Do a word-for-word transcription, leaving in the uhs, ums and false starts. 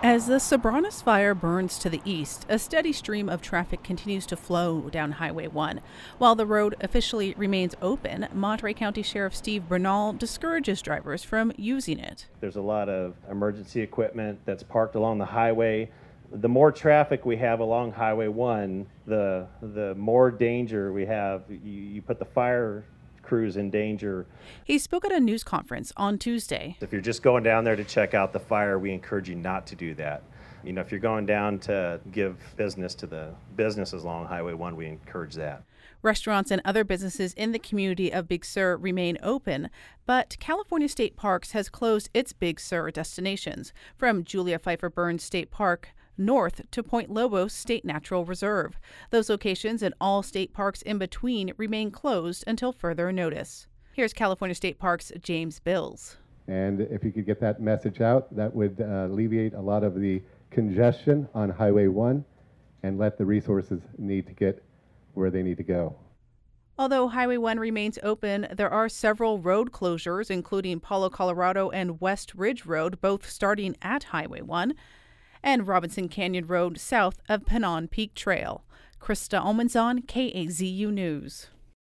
As the Sobranos fire burns to the east, a steady stream of traffic continues to flow down Highway one. While the road officially remains open, Monterey County Sheriff Steve Bernal discourages drivers from using it. There's a lot of emergency equipment that's parked along the highway. The more traffic we have along Highway one, the the more danger we have. You, you put the fire crews in danger. He spoke at a news conference on Tuesday. If you're just going down there to check out the fire, we encourage you not to do that. You know, if you're going down to give business to the businesses along Highway one, we encourage that. Restaurants and other businesses in the community of Big Sur remain open, but California State Parks has closed its Big Sur destinations, from Julia Pfeiffer Burns State Park north to Point Lobos State Natural Reserve. Those locations and all state parks in between remain closed until further notice. Here's California State Parks' James Bills. And if you could get that message out, that would uh, alleviate a lot of the congestion on Highway one and let the resources need to get where they need to go. Although Highway one remains open, there are several road closures, including Palo Colorado and West Ridge Road, both starting at Highway one, and Robinson Canyon Road south of Pinon Peak Trail. Krista Almanzon, K A Z U News.